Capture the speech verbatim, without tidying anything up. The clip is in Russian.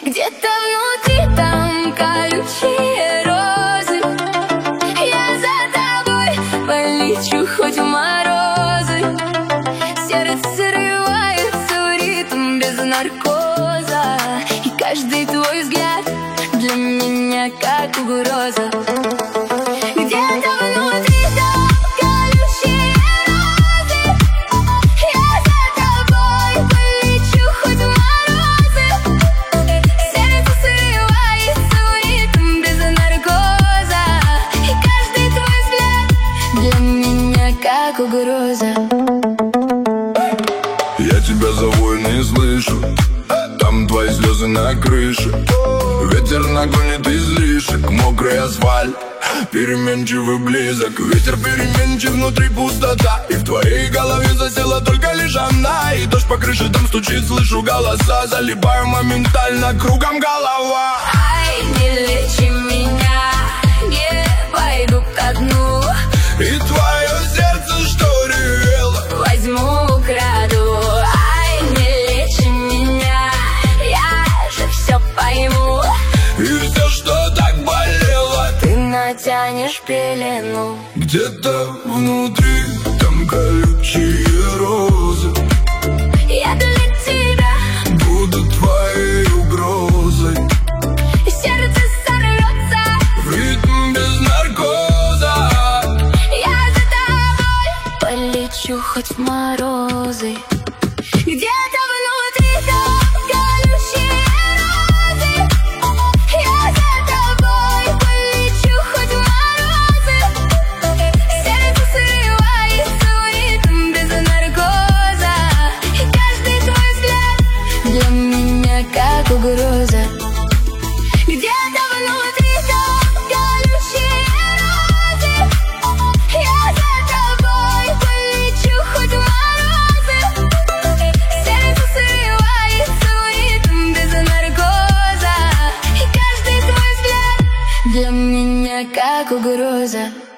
Где-то внутри там колючие розы. Я за тобой полечу хоть в морозы. Сердце срывается в ритм без наркоза. И каждый твой взгляд для меня как угроза. Где-то внутри там колючие розы. Я за тобой полечу хоть в морозы. Сердце срывается в ритм без наркоза. И каждый твой взгляд для меня как угроза. Я тебя зову и не слышу. Там твои слезы на крыше. Ветер нагонит излишек. Мокрый асфальт, переменчивый близок. Ветер переменчив, внутри пустота. И в твоей голове засела только лишь она. И дождь по крыше там стучит, слышу голоса. Залипаю моментально, кругом голова. Ай, не лечи меня, не пойду ко дну. И твое сердце, что ревело, Возьму, украду. Ай, не лечи меня, я же все пойму. и все, что так болело, Ты натянешь пелену. где-то внутри там колючие розы. Я для тебя Буду твоей угрозой. сердце сорвется. В ритм без наркоза. Я за тобой полечу хоть в морозы. Где-то внутри там колючие розы. Я за тобой полечу хоть в морозы. Сердце срывается в ритм без наркоза. И каждый твой взгляд для меня как угроза. Где-то внутри там колючие розы. Я за тобой полечу хоть в морозы. Сердце срывается в ритм без наркоза. И каждый твой взгляд для меня как угроза.